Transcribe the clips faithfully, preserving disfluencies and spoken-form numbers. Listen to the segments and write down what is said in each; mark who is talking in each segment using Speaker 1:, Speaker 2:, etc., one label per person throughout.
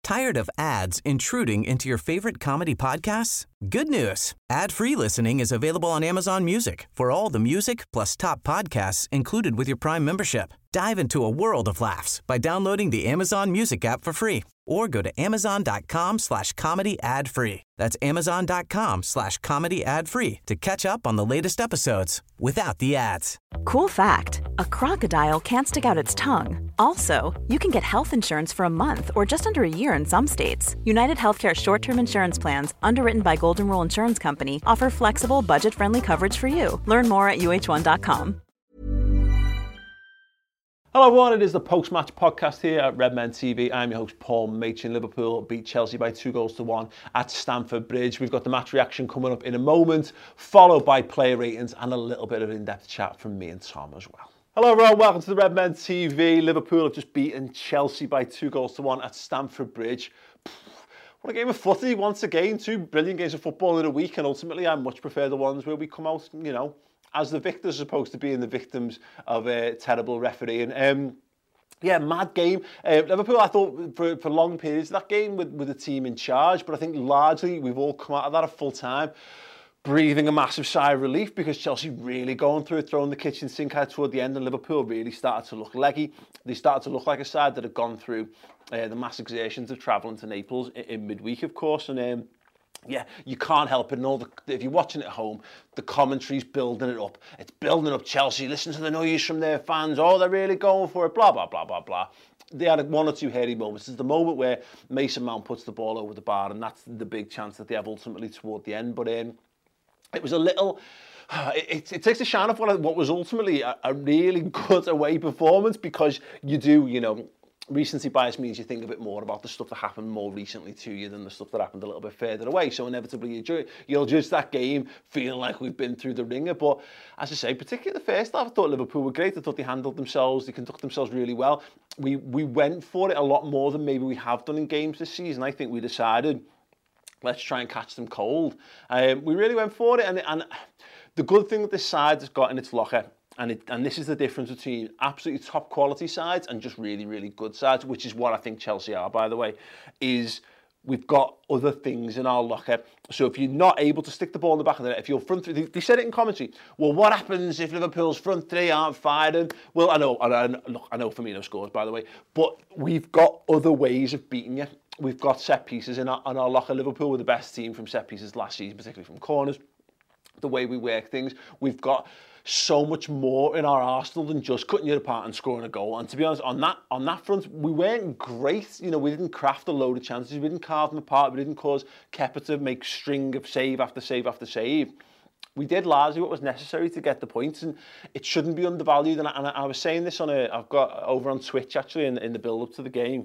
Speaker 1: Tired of ads intruding into your favorite comedy podcasts? Good news. Ad-free listening is available on Amazon Music for all the music plus top podcasts included with your Prime membership. Dive into a world of laughs by downloading the Amazon Music app for free or go to amazon.com slash comedy ad free. That's amazon.com slash comedy ad free to catch up on the latest episodes without the ads.
Speaker 2: Cool fact, a crocodile can't stick out its tongue. Also, you can get health insurance for a month or just under a year in some states. United Healthcare short-term insurance plans, underwritten by Golden Rule Insurance Company, offer flexible, budget-friendly coverage for you. Learn more at U H one dot com.
Speaker 3: Hello everyone, it is the post-match podcast here at Redmen T V. I'm your host Paul Machin. Liverpool beat Chelsea by two goals to one at Stamford Bridge. We've got the match reaction coming up in a moment, followed by player ratings and a little bit of in-depth chat from me and Tom as well. Hello everyone, welcome to the Redmen T V. Liverpool have just beaten Chelsea by two goals to one at Stamford Bridge. What a game of footy once again. Two brilliant games of football in a week, and ultimately I much prefer the ones where we come out, you know, as the victors as opposed to being the victims of a terrible refereeing. Um, yeah, mad game. Uh, Liverpool, I thought, for, for long periods, that game with, with the team in charge, but I think largely we've all come out of that at full time, breathing a massive sigh of relief because Chelsea really going through it, throwing the kitchen sink out toward the end, and Liverpool really started to look leggy. They started to look like a side that had gone through uh, the mass exertions of travelling to Naples in, in midweek, of course, and um, yeah, you can't help it. And all the, if you're watching at home, the commentary's building it up. It's building up Chelsea. Listen to the noise from their fans. Oh, they're really going for it. Blah, blah, blah, blah, blah. They had one or two hairy moments. It's the moment where Mason Mount puts the ball over the bar, and that's the big chance that they have ultimately toward the end. But um, it was a little... It, it takes a shine off what, what was ultimately a, a really good away performance, because you do, you know... Recency bias means you think a bit more about the stuff that happened more recently to you than the stuff that happened a little bit further away. So inevitably you ju- you'll judge that game feeling like we've been through the ringer. But as I say, particularly the first half, I thought Liverpool were great. I thought they handled themselves. They conducted themselves really well. We we went for it a lot more than maybe we have done in games this season. I think we decided, let's try and catch them cold. Um, we really went for it. And, and the good thing that this side has got in its locker, And, it, and this is the difference between absolutely top quality sides and just really, really good sides, which is what I think Chelsea are, by the way, is we've got other things in our locker. So if you're not able to stick the ball in the back of the net, if your front three, they, they said it in commentary, well, what happens if Liverpool's front three aren't firing? Well, I know, I, I, look, I know Firmino scores, by the way, but we've got other ways of beating you. We've got set pieces in our, in our locker. Liverpool were the best team from set pieces last season, particularly from corners. The way we work things, we've got so much more in our arsenal than just cutting you apart and scoring a goal. And to be honest, on that on that front, we weren't great. You know, we didn't craft a load of chances. We didn't carve them apart. We didn't cause Kepa to make string of save after save after save. We did largely what was necessary to get the points, and it shouldn't be undervalued. And I, and I was saying this on a, I've got over on Twitch actually in, in the build-up to the game.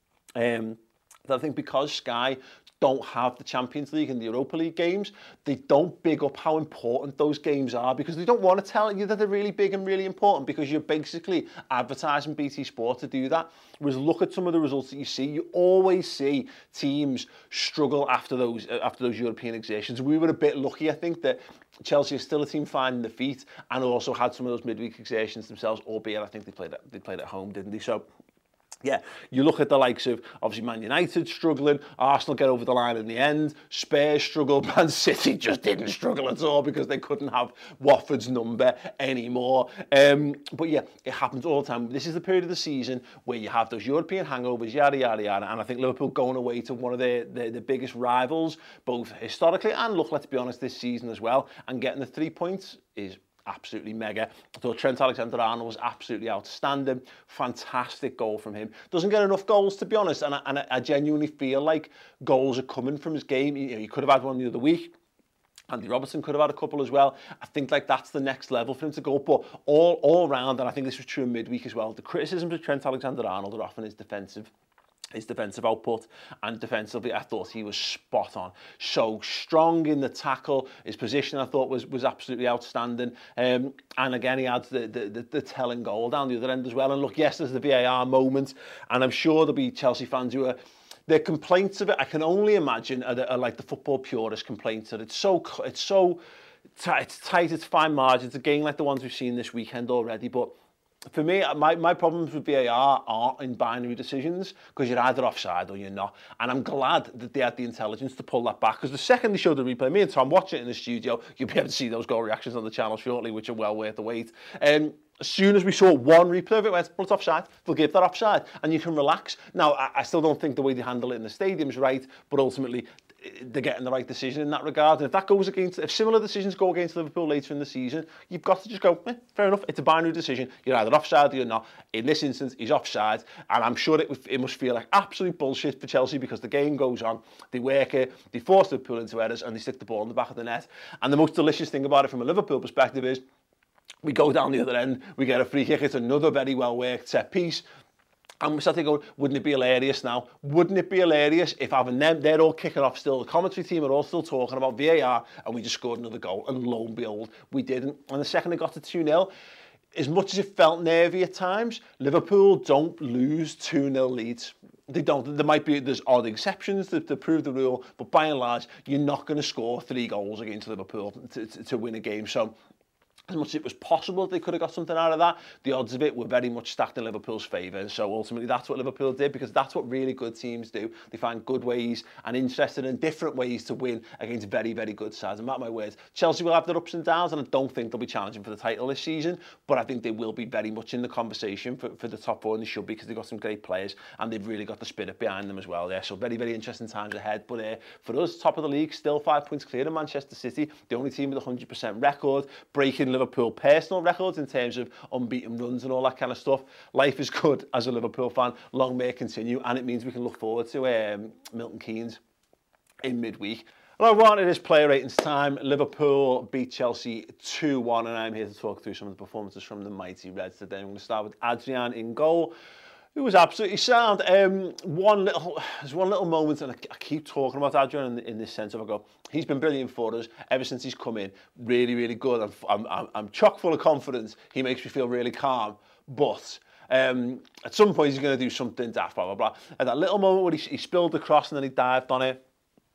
Speaker 3: Um, that I think because Sky don't have the Champions League and the Europa League games, they don't big up how important those games are, because they don't want to tell you that they're really big and really important, because you're basically advertising B T Sport to do that. Whereas look at some of the results that you see. You always see teams struggle after those after those European exertions. We were a bit lucky, I think, that Chelsea is still a team finding the feet and also had some of those midweek exertions themselves, albeit I think they played at, they played at home, didn't they? So yeah, you look at the likes of, obviously, Man United struggling, Arsenal get over the line in the end, Spurs struggled, Man City just didn't struggle at all because they couldn't have Watford's number anymore. Um, but yeah, it happens all the time. This is the period of the season where you have those European hangovers, yada, yada, yada, and I think Liverpool going away to one of their, their, their biggest rivals, both historically and, look, let's be honest, this season as well, and getting the three points is absolutely mega. I thought Trent Alexander-Arnold was absolutely outstanding. Fantastic goal from him. Doesn't get enough goals, to be honest, and I, and I genuinely feel like goals are coming from his game. You know, he could have had one the other week. Andy Robertson could have had a couple as well. I think like that's the next level for him to go. But all all round, and I think this was true in midweek as well, the criticisms of Trent Alexander-Arnold are often his defensive his defensive output, and defensively I thought he was spot on. So strong in the tackle, his position I thought was was absolutely outstanding, um, and again he had the, the, the, the telling goal down the other end as well. And look, yes, there's the V A R moment, and I'm sure there'll be Chelsea fans who are, their complaints of it, I can only imagine, are, are like the football purist complaints that it's so, it's so tight, it's tight, it's fine margins, a game like the ones we've seen this weekend already, but for me, my, my problems with V A R aren't in binary decisions, because you're either offside or you're not. And I'm glad that they had the intelligence to pull that back, because the second they showed the replay, me and Tom watch it in the studio, you'll be able to see those goal reactions on the channel shortly, which are well worth the wait. Um, as soon as we saw one replay of it, went, well, it's offside, they'll give that offside, and you can relax. Now, I, I still don't think the way they handle it in the stadium's right, but ultimately, they're getting the right decision in that regard. And if that goes against, if similar decisions go against Liverpool later in the season, you've got to just go, eh, fair enough, it's a binary decision. You're either offside or you're not. In this instance, he's offside. And I'm sure it, it must feel like absolute bullshit for Chelsea, because the game goes on, they work it, they force Liverpool into errors, and they stick the ball in the back of the net. And the most delicious thing about it from a Liverpool perspective is, we go down the other end, we get a free kick, it's another very well worked set piece. And we started going, wouldn't it be hilarious now? Wouldn't it be hilarious if having them, they're all kicking off still, the commentary team are all still talking about V A R, and we just scored another goal, and lo and behold, we didn't. And the second it got to two nil, as much as it felt nervy at times, Liverpool don't lose two nil leads. They don't. There might be, there's odd exceptions to, to prove the rule, but by and large, you're not going to score three goals against Liverpool to, to, to win a game. So, as much as it was possible they could have got something out of that, the odds of it were very much stacked in Liverpool's favour. And so ultimately that's what Liverpool did, because that's what really good teams do. They find good ways and interested in different ways to win against very, very good sides. And mark my words, Chelsea will have their ups and downs, and I don't think they'll be challenging for the title this season, but I think they will be very much in the conversation for, for the top four, and they should be, because they've got some great players and they've really got the spirit behind them as well there. So very, very interesting times ahead. But uh, for us, top of the league, still five points clear of Manchester City, the only team with a one hundred percent record, breaking Liverpool personal records in terms of unbeaten runs and all that kind of stuff. Life is good as a Liverpool fan. Long may it continue, and it means we can look forward to um, Milton Keynes in midweek. Hello everyone, it is player ratings time. Liverpool beat Chelsea two one, and I'm here to talk through some of the performances from the mighty Reds today. I'm going to start with Adrian in goal. It was absolutely sound. Um, one little, there's one little moment, and I, I keep talking about Adrian in, in this sense of, I go, he's been brilliant for us ever since he's come in. Really, really good. I'm, I'm, I'm chock full of confidence. He makes me feel really calm. But um, at some point, he's going to do something daft, blah, blah, blah. And that little moment where he, he spilled the cross and then he dived on it.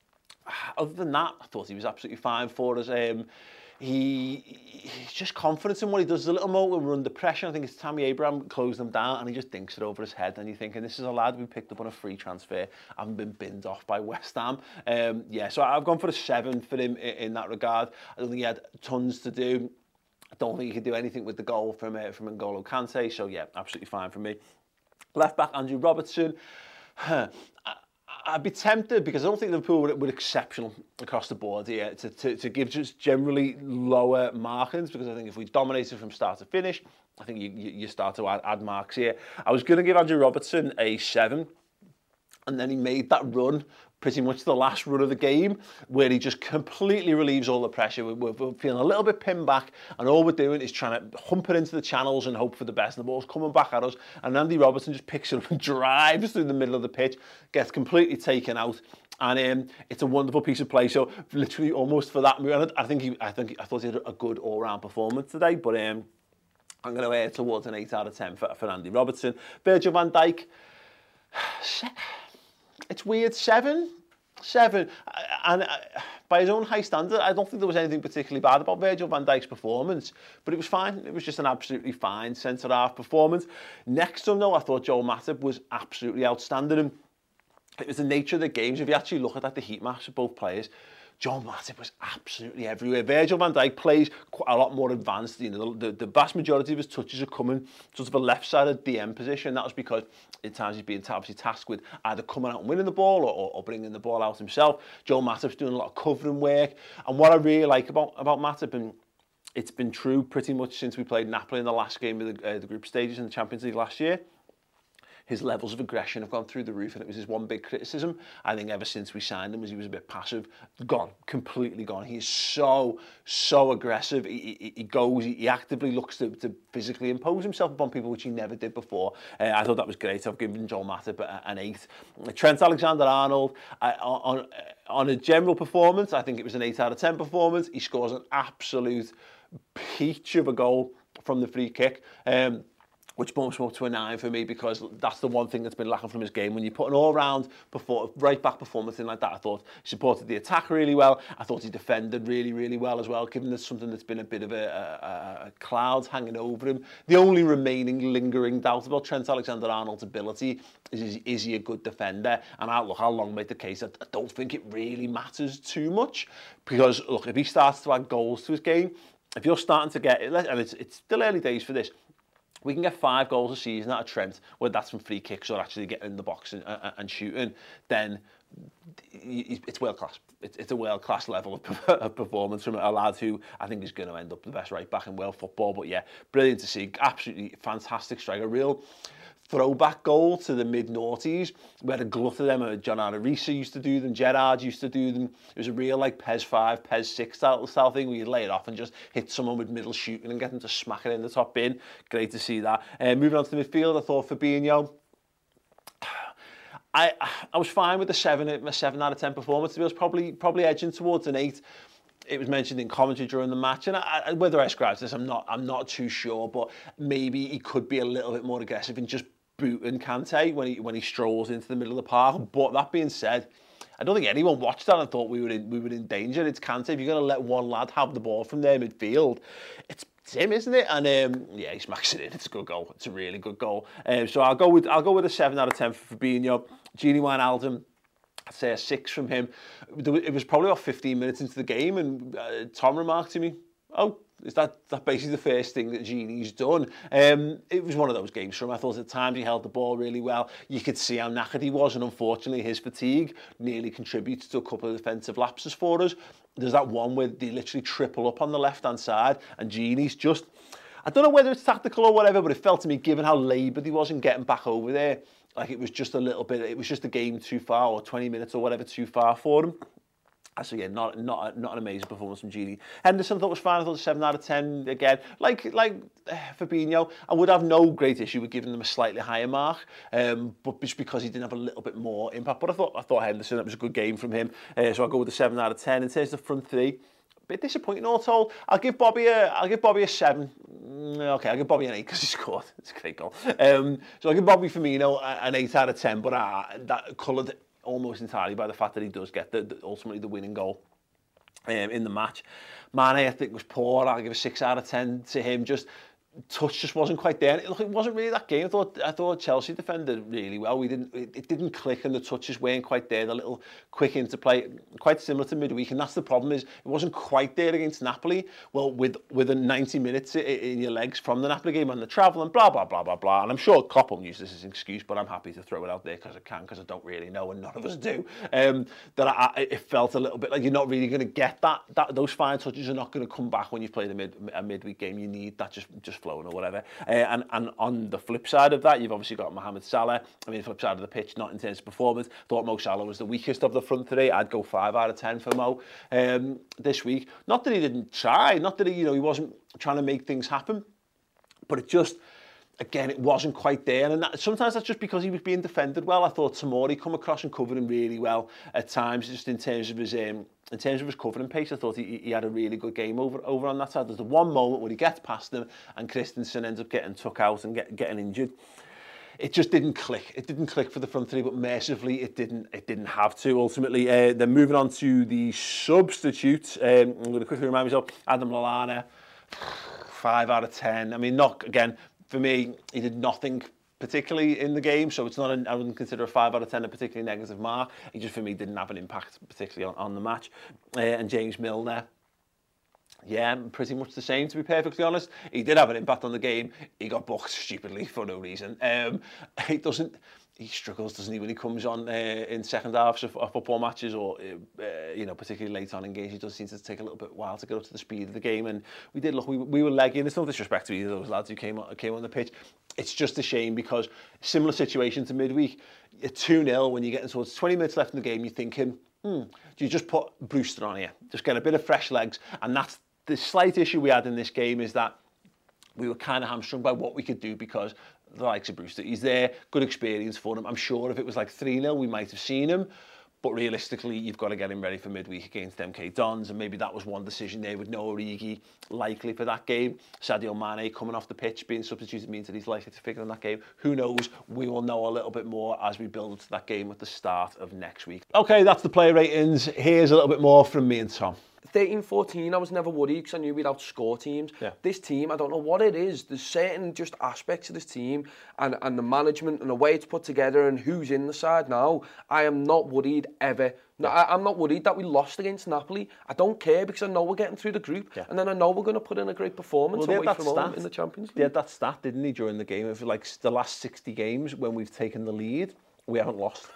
Speaker 3: Other than that, I thought he was absolutely fine for us. Um, He, he's just confident in what he does. There's a little moment when we're under pressure. I think it's Tammy Abraham closed them down, and he just dinks it over his head. And you're thinking, this is a lad we picked up on a free transfer, haven't been binned off by West Ham. Um, yeah, so I've gone for a seven for him in, in that regard. I don't think he had tons to do. I don't think he could do anything with the goal from uh, from N'Golo Kante. So yeah, absolutely fine for me. Left back Andrew Robertson. Huh. I'd be tempted, because I don't think Liverpool were, were exceptional across the board here, to, to, to give just generally lower markings, because I think if we dominated from start to finish, I think you, you, you start to add, add marks here. I was going to give Andrew Robertson a seven, and then he made that run, pretty much the last run of the game, where he just completely relieves all the pressure. We're, we're feeling a little bit pinned back, and all we're doing is trying to hump it into the channels and hope for the best. And the ball's coming back at us, and Andy Robertson just picks it up and drives through the middle of the pitch, gets completely taken out, and um, it's a wonderful piece of play. So literally almost for that move, I think he, I think I thought he had a good all-round performance today, but um, I'm going to air towards an eight out of ten for, for Andy Robertson. Virgil van Dijk. It's weird, seven, seven, and by his own high standard, I don't think there was anything particularly bad about Virgil van Dijk's performance, but it was fine. It was just an absolutely fine centre-half performance. Next to him, though, I thought Joel Matip was absolutely outstanding. And it was the nature of the games. If you actually look at like, the heat maps of both players, Joel Matip was absolutely everywhere. Virgil van Dijk plays quite a lot more advanced. You know, the, the vast majority of his touches are coming sort of a left-sided D M position. That was because at times he's being obviously tasked with either coming out and winning the ball or, or bringing the ball out himself. Joel Matip's doing a lot of covering work. And what I really like about, about Matip, and it's been true pretty much since we played Napoli in the last game of the, uh, the group stages in the Champions League last year, his levels of aggression have gone through the roof, and it was his one big criticism. I think ever since we signed him, was he was a bit passive, gone, completely gone. He's so, so aggressive. He, he, he goes, he, he actively looks to, to physically impose himself upon people, which he never did before. Uh, I thought that was great. I've given Joel Matip an eight. Trent Alexander-Arnold, uh, on, on a general performance, I think it was an eight out of ten performance. He scores an absolute peach of a goal from the free kick. Um, which bumps him up to a nine for me, because that's the one thing that's been lacking from his game. When you put an all-round perform right-back performance in like that, I thought he supported the attack really well. I thought he defended really, really well as well, given there's something that's been a bit of a, a, a cloud hanging over him. The only remaining lingering doubt about Trent Alexander-Arnold's ability is, is, is he a good defender? And I, look, I'll long make the case that I don't think it really matters too much, because, look, if he starts to add goals to his game, if you're starting to get, and it's, it's still early days for this, we can get five goals a season out of Trent, whether that's from free kicks or actually getting in the box and, uh, and shooting, then it's world class. It's, it's a world class level of, of performance from a lad who I think is going to end up the best right back in world football. But yeah, brilliant to see. Absolutely fantastic striker. Real throwback goal to the mid-noughties, where the glut of them, John Arisa used to do them, Gerrard used to do them. It was a real like P E S five, P E S six style, style thing, where you'd lay it off and just hit someone with middle shooting and get them to smack it in the top bin. Great to see that. Uh, moving on to the midfield, I thought Fabinho, I I was fine with the seven, a seven out of ten performance. It was probably probably edging towards an eight. It was mentioned in commentary during the match, and I, whether I ascribe to this, I'm not I'm not too sure. But maybe he could be a little bit more aggressive and just booting Kante when he when he strolls into the middle of the park. But that being said, I don't think anyone watched that and thought we were in we were in danger. It's Kante. If you're going to let one lad have the ball from their midfield, it's It's him, isn't it? And um, yeah, he smacks it in. It's a good goal. It's a really good goal. Um, so I'll go with I'll go with a seven out of ten for Fabinho. Gini Wijnaldum, I'd say a six from him. It was probably about fifteen minutes into the game, and uh, Tom remarked to me, "Oh, is that that basically the first thing that Gini's done?" Um, it was one of those games for him. I thought at times he held the ball really well. You could see how knackered he was, and unfortunately his fatigue nearly contributed to a couple of defensive lapses for us. There's that one where they literally triple up on the left-hand side, and Gini's just, I don't know whether it's tactical or whatever, but it felt to me, given how laboured he was in getting back over there, like it was just a little bit, it was just a game too far, or twenty minutes or whatever too far for him. So yeah, not not not an amazing performance from Gini. Henderson I thought was fine. I thought a seven out of ten again. Like like uh, Fabinho, I would have no great issue with giving them a slightly higher mark, um, but just because he didn't have a little bit more impact. But I thought I thought Henderson, that was a good game from him. Uh, so I'll go with a seven out of ten. In terms of the front three, a bit disappointing all told. I'll give Bobby a I'll give Bobby a seven. Okay, I'll give Bobby an eight because he scored. It's a great goal. Um, so I'll give Bobby Firmino an eight out of ten. But uh, that coloured almost entirely by the fact that he does get the, the ultimately the winning goal um, in the match. Mane, I think, was poor. I'll give a six out of ten to him. Just touch just wasn't quite there. Look, it wasn't really that game. I thought I thought Chelsea defended really well. We didn't it, it didn't click, and the touches weren't quite there. The little quick interplay, quite similar to midweek, and that's the problem, is it wasn't quite there against Napoli. Well, with with a ninety minutes in your legs from the Napoli game and the travel and blah blah blah blah blah. And I'm sure Klopp will use this as an excuse, but I'm happy to throw it out there because I can, because I don't really know, and none of us do. Um, that I, I, it felt a little bit like you're not really going to get that. That those fine touches are not going to come back when you've played a mid a midweek game. You need that just just flowing or whatever. Uh, and, and on the flip side of that, you've obviously got Mohamed Salah. I mean, flip side of the pitch, not in terms of performance. Thought Mo Salah was the weakest of the front three. I'd go five out of ten for Mo um, this week. Not that he didn't try, not that he, you know, he wasn't trying to make things happen, but it just, again, it wasn't quite there. And that, sometimes that's just because he was being defended well. I thought Tomori come across and covered him really well at times, just in terms of his um, in terms of his covering pace. I thought he, he had a really good game over over on that side. There's the one moment where he gets past him and Christensen ends up getting took out and get, getting injured. It just didn't click. It didn't click for the front three, but mercifully it didn't. It didn't have to. Ultimately, uh, then moving on to the substitutes. Um, I'm going to quickly remind myself. Adam Lallana, five out of ten. I mean, not again for me. He did nothing particularly in the game, so it's not. A, I wouldn't consider a five out of ten a particularly negative mark. He just for me didn't have an impact particularly on, on the match. Uh, and James Milner. Yeah, pretty much the same, to be perfectly honest. He did have an impact on the game. He got booked stupidly for no reason. Um, he doesn't. He struggles, doesn't he, when he comes on uh, in second halves of, of football matches, or uh, you know, particularly late on in games. He does seem to take a little bit while to get up to the speed of the game. And we did look, we we were legging. It's no disrespect to either of those lads who came on, came on the pitch. It's just a shame because similar situation to midweek. You're two nil when you're getting towards twenty minutes left in the game. You're thinking, hmm, do you just put Brewster on here, just get a bit of fresh legs? And that's the slight issue we had in this game, is that we were kind of hamstrung by what we could do because the likes of Brewster, he's there, good experience for him. I'm sure if it was like three nil, we might have seen him. But realistically, you've got to get him ready for midweek against M K Dons, and maybe that was one decision there with Noah Origi likely for that game. Sadio Mane coming off the pitch, being substituted means that he's likely to figure in that game. Who knows? We will know a little bit more as we build to that game at the start of next week. Okay, that's the player ratings. Here's a little bit more from me and Tom.
Speaker 4: thirteen fourteen, I was never worried because I knew we'd outscore teams.
Speaker 3: Yeah.
Speaker 4: This team, I don't know what it is. There's certain just aspects of this team and, and the management and the way it's put together and who's in the side now. I am not worried ever. No, I, I'm not worried that we lost against Napoli. I don't care because I know we're getting through the group yeah. and then I know we're going to put in a great performance
Speaker 3: well,
Speaker 4: away from home in the Champions League.
Speaker 3: He had that stat, didn't he, during the game of like the last sixty games when we've taken the lead, we haven't lost.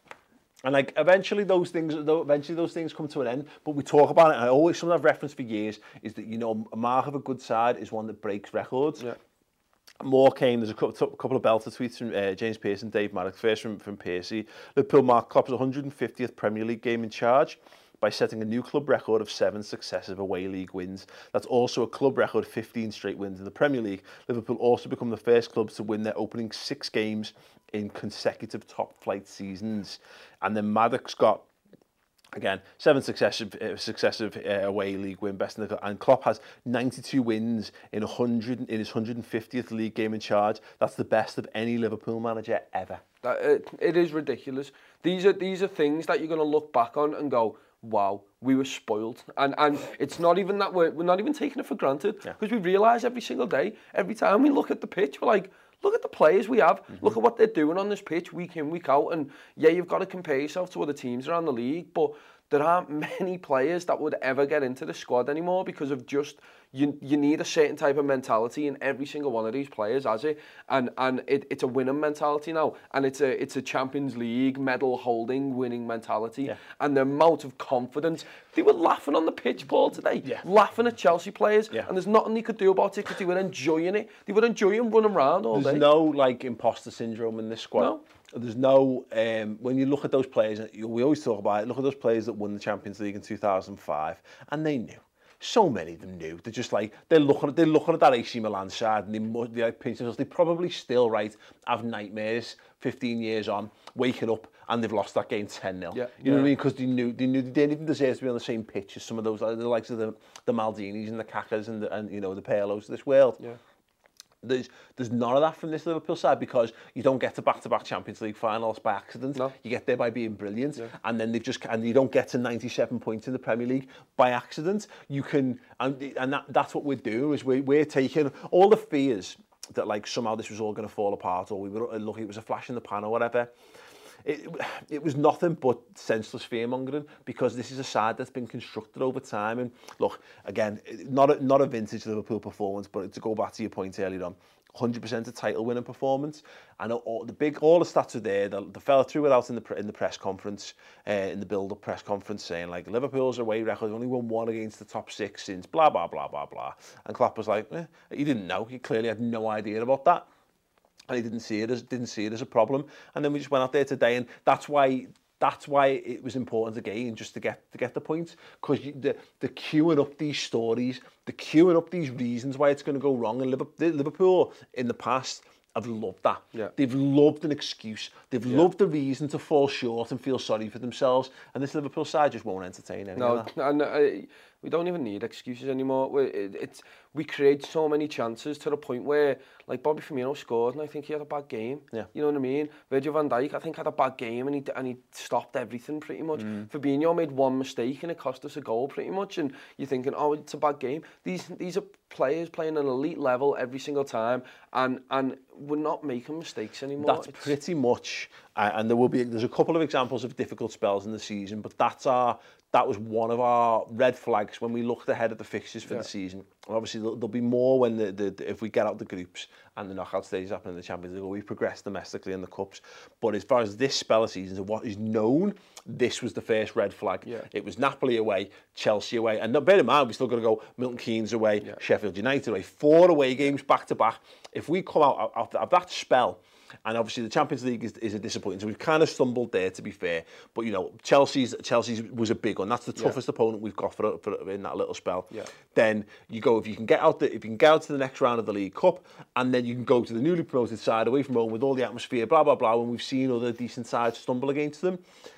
Speaker 3: And like eventually those things, eventually those things come to an end. But we talk about it. And I always something I've referenced for years is that you know a mark of a good side is one that breaks records. Yeah. More came. There's a couple, couple of belter tweets from uh, James Pearson, Dave Marrick. First from from Piercy. Liverpool marked Klopp's one hundred fiftieth Premier League game in charge by setting a new club record of seven successive away league wins. That's also a club record fifteen straight wins in the Premier League. Liverpool also become the first clubs to win their opening six games in consecutive top flight seasons. And then Maddox got, again, seven successive uh, successive uh, away league win, best in the, and Klopp has ninety-two wins in one hundred in his one hundred fiftieth league game in charge. That's the best of any Liverpool manager ever.
Speaker 4: That, it, it is ridiculous. These are these are things that you're going to look back on and go, wow, we were spoiled. And and it's not even that we're, we're not even taking it for granted because yeah. we realise every single day, every time we look at the pitch, we're like, look at the players we have. Mm-hmm. Look at what they're doing on this pitch week in, week out. And yeah, you've got to compare yourself to other teams around the league, but there aren't many players that would ever get into the squad anymore because of just, you you need a certain type of mentality in every single one of these players, has it? And and it, it's a winning mentality now. And it's a it's a Champions League medal holding winning mentality. Yeah. And the amount of confidence. They were laughing on the pitch, Paul, today. Yeah. Laughing at Chelsea players. Yeah. And there's nothing they could do about it because they were enjoying it. They were enjoying running around all
Speaker 3: there's
Speaker 4: day.
Speaker 3: There's no like imposter syndrome in this squad.
Speaker 4: No.
Speaker 3: There's no, um, when you look at those players, we always talk about it, look at those players that won the Champions League in two thousand five, and they knew. So many of them knew. They're just like, they're looking at, they're looking at that A C Milan side, and they must, they're like pinching themselves. They probably still, right, have nightmares fifteen years on, waking up, and they've lost that game ten nil. Yeah, you know yeah. what I mean? Because they knew, they knew they didn't even deserve to be on the same pitch as some of those, the likes of the, the Maldinis and the Kakas and, the, and you know, the Pirlos of this world. Yeah. There's there's none of that from this Liverpool side because you don't get to back-to-back Champions League finals by accident. No. You get there by being brilliant, yeah. and then they've just and you don't get to ninety-seven points in the Premier League by accident. You can and and that, that's what we're doing is we we're taking all the fears that like somehow this was all going to fall apart or we were lucky it was a flash in the pan or whatever. It, it was nothing but senseless fear-mongering because this is a side that's been constructed over time. And look, again, not a, not a vintage Liverpool performance, but to go back to your point earlier on, one hundred percent a title-winning performance. And all the big, all the stats are there. The, the fella threw it out in the in the press conference, uh, in the build-up press conference, saying like Liverpool's away record only won one against the top six since blah blah blah blah blah. And Klopp was like, eh, he didn't know. He clearly had no idea about that. And he didn't see it as didn't see it as a problem. And then we just went out there today, and that's why that's why it was important again just to get to get the point because the the queuing up these stories, the queuing up these reasons why it's going to go wrong. And Liverpool in the past have loved that. Yeah. They've loved an excuse. They've yeah. loved the reason to fall short and feel sorry for themselves. And this Liverpool side just won't entertain any
Speaker 4: no,
Speaker 3: of that.
Speaker 4: And uh, we don't even need excuses anymore. We, it, it's we create so many chances to the point where, like Bobby Firmino scored, and I think he had a bad game. Yeah. You know what I mean? Virgil van Dijk, I think had a bad game, and he and he stopped everything pretty much. Mm. Fabinho made one mistake, and it cost us a goal pretty much. And you're thinking, oh, it's a bad game. These these are players playing at an elite level every single time, and and we're not making mistakes anymore.
Speaker 3: That's it's... pretty much, uh, and there will be there's a couple of examples of difficult spells in the season, but that's our that was one of our red flags when we looked ahead at the fixtures for yeah. the season. And obviously, there'll, there'll be more when the, the, the if we get out the groups and the knockout stages happen in the Champions League, or we progress domestically in the cups. But as far as this spell of seasons and what is known, this was the first red flag. Yeah. It was Napoli away, Chelsea away, and bear in mind, we still got to go Milton Keynes away, yeah. Sheffield United away, four away games back to back. If we come out of, of that spell, and obviously the Champions League is, is a disappointing, so we've kind of stumbled there, to be fair. But you know, Chelsea's Chelsea's was a big one. That's the toughest yeah. opponent we've got for, for in that little spell. Yeah. Then you go if you can get out the if you can get out to the next round of the League Cup, and then you can go to the newly promoted side away from home with all the atmosphere, blah blah blah. When we've seen other decent sides stumble against them,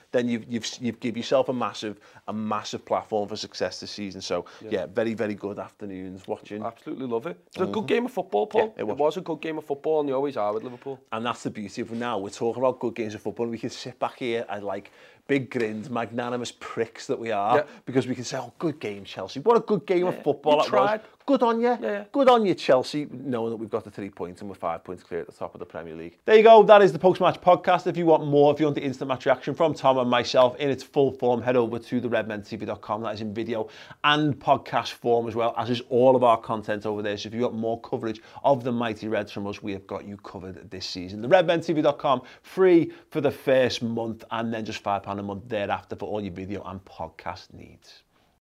Speaker 3: then you've you've you've give yourself a massive a massive platform for success this season. So yeah, yeah very very good afternoons watching.
Speaker 4: Absolutely love it. It's mm-hmm. a good game of football, Paul.
Speaker 3: Yeah, it, was.
Speaker 4: it was a good game of football, and they always are with Liverpool.
Speaker 3: And that's the beauty of now. We're talking about good games of football. And we can sit back here and like big grins, magnanimous pricks that we are, yeah. because we can say, "Oh, good game, Chelsea! What a good game yeah. of football it was! Good on you,
Speaker 4: yeah, yeah.
Speaker 3: good on you, Chelsea!" Knowing that we've got the three points and we're five points clear at the top of the Premier League. There you go. That is the post-match podcast. If you want more, if you want the instant match reaction from Tom and myself in its full form, head over to the red men t v dot com. That is in video and podcast form as well, as is all of our content over there. So if you want more coverage of the mighty Reds from us, we have got you covered this season. the red men t v dot com, free for the first month, and then just five pounds a month thereafter for all your video and podcast needs.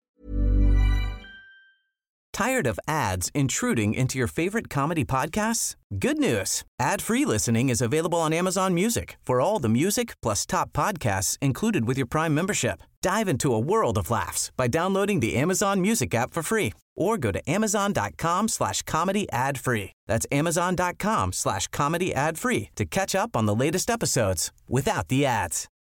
Speaker 1: Tired of ads intruding into your favorite comedy podcasts? Good news. Ad-free listening is available on Amazon Music for all the music plus top podcasts included with your Prime membership. Dive into a world of laughs by downloading the Amazon Music app for free or go to amazon.com slash comedy ad free. That's amazon.com slash comedy ad free to catch up on the latest episodes without the ads.